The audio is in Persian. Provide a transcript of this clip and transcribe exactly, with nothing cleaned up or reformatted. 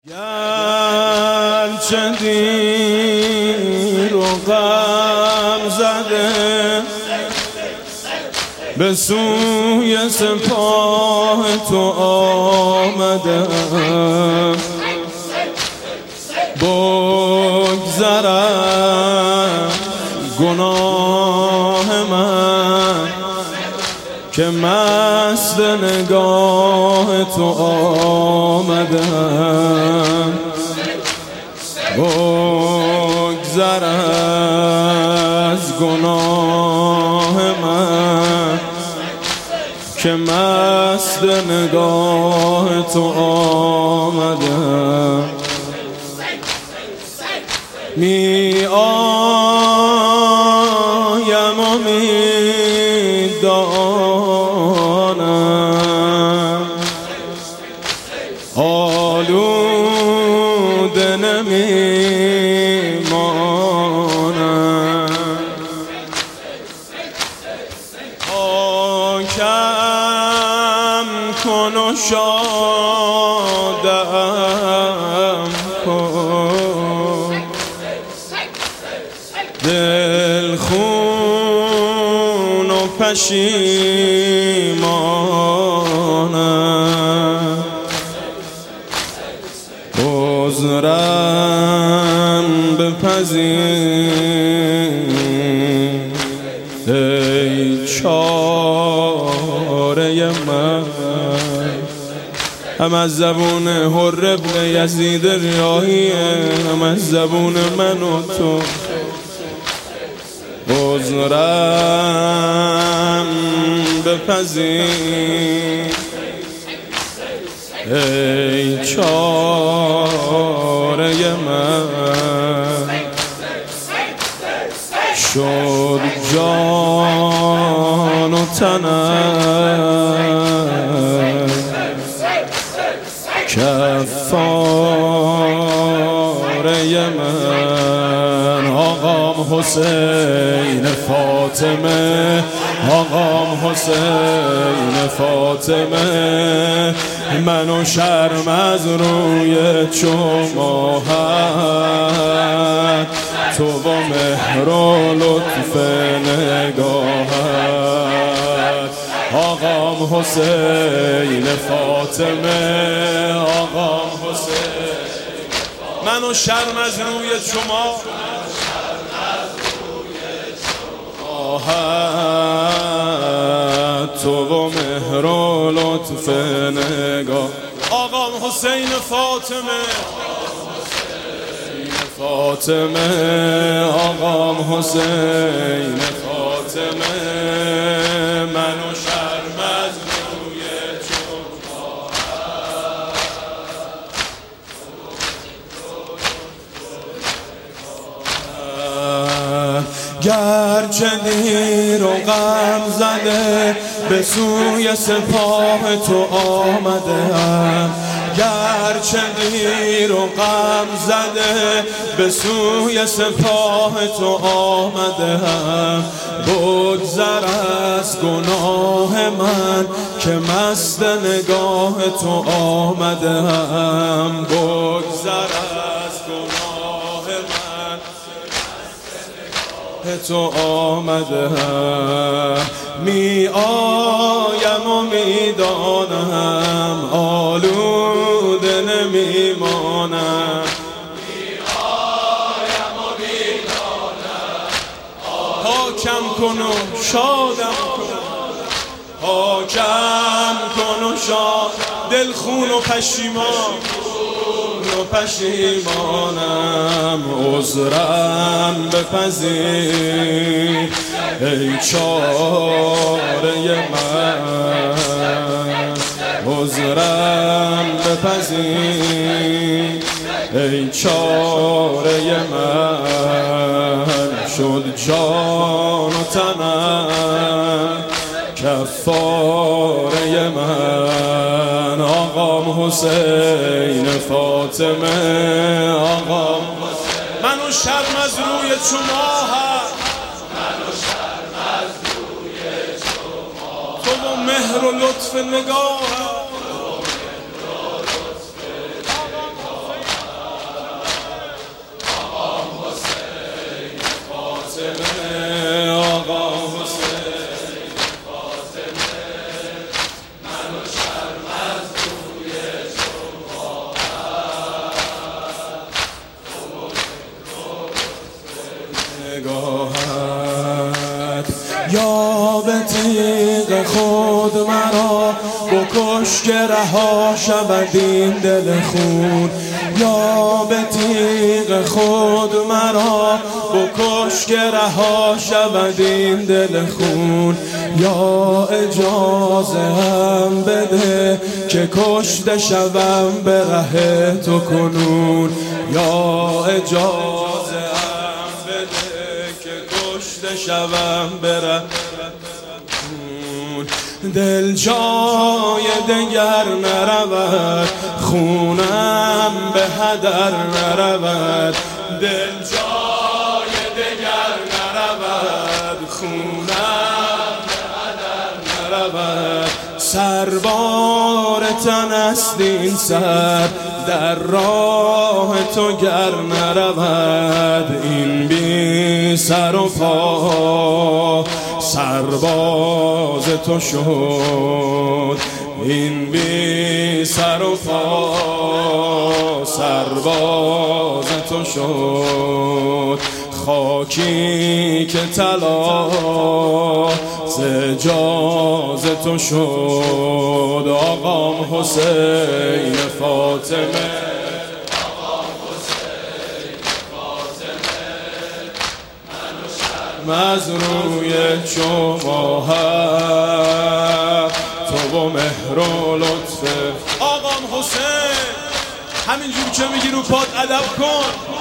گرچه دیر و غم زده به سوی سپاه تو آمدم، بگذرم گناه من که مست نگاه تو آمدم، بگذر از گناه من که مست نگاه تو آمدم. می آیم و می دانم آلوده نمی مانم، پاکم کن و شادم کن، دل خون و پشیمانم، عذرم بپذیر ای چاره من. هم از زبون حر ابن یزید ریاحی، هم از زبون من و تو. عذرم بپذیر ای چاره من، شد جان و تنم کفاره من. آقام حسین فاطمه، آقام حسین فاطمه، منو شرم از روی چماهت، تو با مهر و لطف نگاهت. آقام حسین فاطمه، آقام حسین، منو شرم از روی چماهت، تو و مهر و لطف نگاه. آقام حسین فاطمه، فاطمه، آقام حسین فاطمه، منو شرم از روی چماهت. گرچه دیر و غم زده به سوی سپاه تو آمدم، گرچه دیر و غم زده به سوی سپاه تو آمدم، بگذر از گناه من که مست نگاه تو آمدم، بگذر از گناه من تو آمدم. می آیم و می دانم آلوده نمی مانم، می آیم و می دانم پاکم کن و شادم کن، پاکم کن و شاد، دل خون و پشیمان و پشیمانم. عذرم بپذیر ای چاره من، عذرم بپذیر ای چاره من، شد جان و تنم کفاره من. آقام حسین فاطمه، آقام حسین، منو شرم از روی چماهت، منو شرم از روی چماهت، تو با مهر و لطف نگاهت. عشق خود مرا بکش که رها شود این دل خون. یا به تیغ خود مرا بکش که رها شود این دل خون. یا اجازه هم بده که کشته شوم به ره تو کنون. یا اجازه هم بده که کشته شوم به ره دل جای دگر نرود، خونم به هدر نرود. دل جای دگر نرود، خونم به هدر نرود. سربار تن است این سر، در راه تو گر نرود. این بی سر و پا سرباز تو شد. این بی سر و پا سرباز تو شد. خاکی که طلا ز جاز تو شد. آقام حسین فاطمه، مزروی شما هست تو و مهر و لطفه. آقام حسین همینجور که میگی رو پات ادب کن.